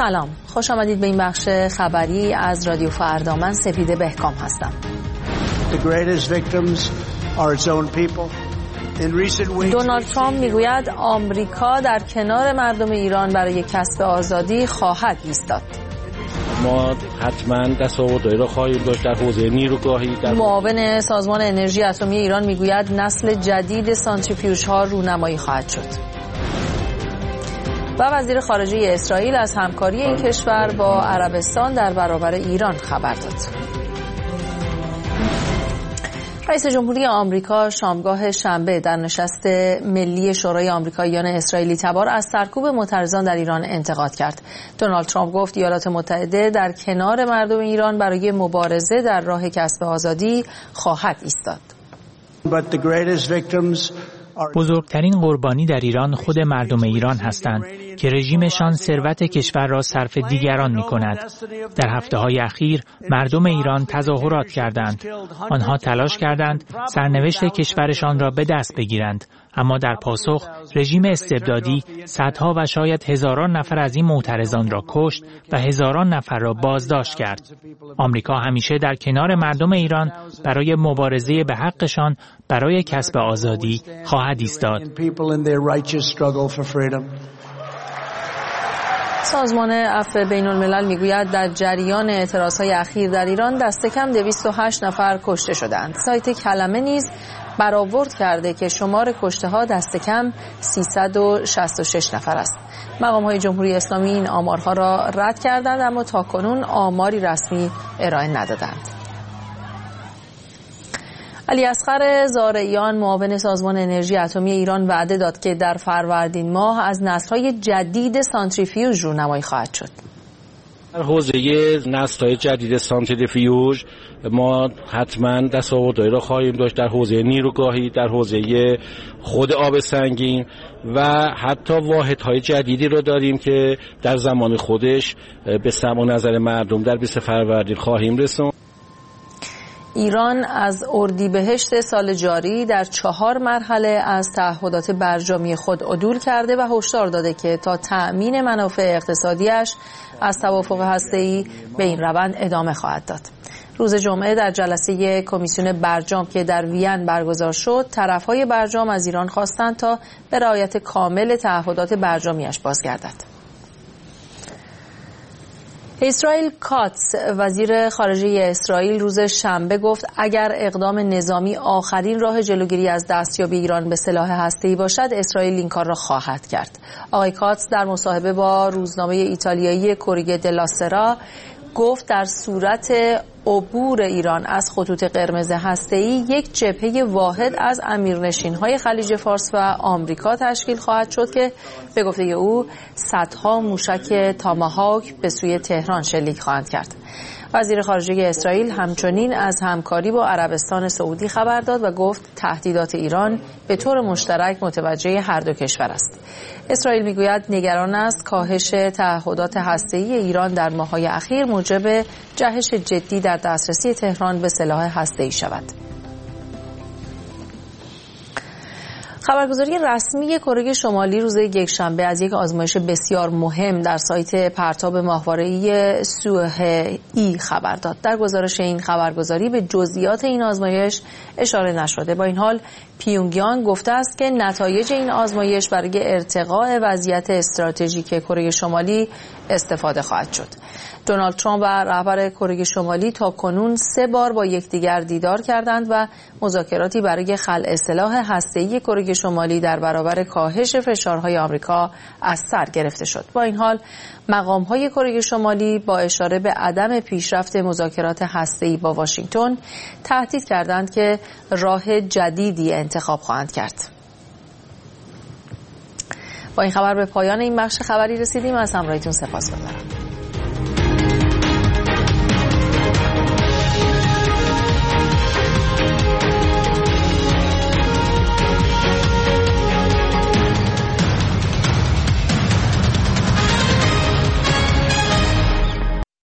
سلام، خوش آمدید به این بخش خبری از رادیو فردا. من سپیده بهکام هستم. دونالد ترامپ میگوید آمریکا در کنار مردم ایران برای کسب آزادی خواهد ایستاد. ما حتما دستاوردهایی را خواهیم داشت در حوزه نیروگاهی. معاون سازمان انرژی اتمی ایران میگوید نسل جدید سانتریفیوژها رونمایی خواهد شد. و وزیر خارجه اسرائیل از همکاری این کشور با عربستان در برابر ایران خبر داد. رئیس جمهوری آمریکا شامگاه شنبه در نشست ملی شورای آمریکاییان اسرائیلی تبار از سرکوب معترضان در ایران انتقاد کرد. دونالد ترامپ گفت ایالات متحده در کنار مردم ایران برای مبارزه در راه کسب آزادی خواهد ایستاد. بزرگترین قربانی در ایران خود مردم ایران هستند که رژیمشان ثروت کشور را صرف دیگران می کند. در هفته‌های اخیر مردم ایران تظاهرات کردند. آنها تلاش کردند سرنوشت کشورشان را به دست بگیرند. اما در پاسخ رژیم استبدادی صدها و شاید هزاران نفر از این معترضان را کشت و هزاران نفر را بازداشت کرد. آمریکا همیشه در کنار مردم ایران برای مبارزه به حقشان برای کسب آزادی خواهد ایستاد. سازمان عفو بین الملل میگوید در جریان اعتراضهای اخیر در ایران دست کم 208 نفر کشته شدند. سایت کلمه نیز برآورد کرده که شمار کشته ها دست کم 366 نفر است. مقام‌های جمهوری اسلامی این آمارها را رد کردند اما تاکنون آماری رسمی ارائه ندادند. علی اصغر زارعیان معاون سازمان انرژی اتمی ایران وعده داد که در فروردین ماه از نسل‌های جدید سانتریفیوژ رونمایی خواهد شد. در حوزه نسل‌های جدید سانتریفیوژ ما حتما دستاوردهایی را خواهیم داشت در حوزه نیروگاهی، در حوزه خود آب سنگین و حتی واحدهای جدیدی را داریم که در زمان خودش به سمع و نظر مردم در 20 فروردین خواهیم رساند. ایران از اردیبهشت سال جاری در 4 مرحله از تعهدات برجامی خود عدول کرده و هشدار داده که تا تأمین منافع اقتصادیش از توافق هسته‌ای به این روند ادامه خواهد داد. روز جمعه در جلسه کمیسیون برجام که در وین برگزار شد، طرف‌های برجام از ایران خواستند تا به رعایت کامل تعهدات برجامیش بازگردد. اسرائیل کاتس وزیر خارجه اسرائیل روز شنبه گفت اگر اقدام نظامی آخرین راه جلوگیری از دستیابی ایران به سلاح هسته‌ای باشد اسرائیل این کار را خواهد کرد. آقای کاتس در مصاحبه با روزنامه ایتالیایی کوریه دلا سرا گفت در صورت عبور ایران از خطوط قرمز هسته‌ای یک جبهه واحد از امیرنشین‌های خلیج فارس و آمریکا تشکیل خواهد شد که به گفته او صدها موشک تاماهاک به سوی تهران شلیک خواهند کرد. وزیر خارجه اسرائیل همچنین از همکاری با عربستان سعودی خبر داد و گفت تهدیدات ایران به طور مشترک متوجه هر دو کشور است. اسرائیل میگوید نگران است کاهش تعهدات هسته‌ای ایران در ماه‌های اخیر موجب جهش جدی در دسترسی تهران به سلاح هسته‌ای شود. خبرگزاری رسمی کره شمالی روز یکشنبه از یک آزمایش بسیار مهم در سایت پرتاب ماهواره‌ای سوه‌ای خبر داد. در گزارش این خبرگزاری به جزئیات این آزمایش اشاره نشده. با این حال پیونگیانگ گفته است که نتایج این آزمایش برای ارتقاء وضعیت استراتژیک کره شمالی استفاده خواهد شد. دونالد ترامپ و رهبر کره شمالی تا کنون 3 بار با یکدیگر دیدار کردند و مذاکراتی برای خلع سلاح هسته‌ای کره شمالی در برابر کاهش فشارهای آمریکا از سر گرفته شد. با این حال مقام‌های کره شمالی با اشاره به عدم پیشرفت مذاکرات هسته‌ای با واشنگتن تهدید کردند که راه جدیدی انتخاب خواهند کرد. با این خبر به پایان این بخش خبری رسیدیم. از همراهیتون سپاسگزارم.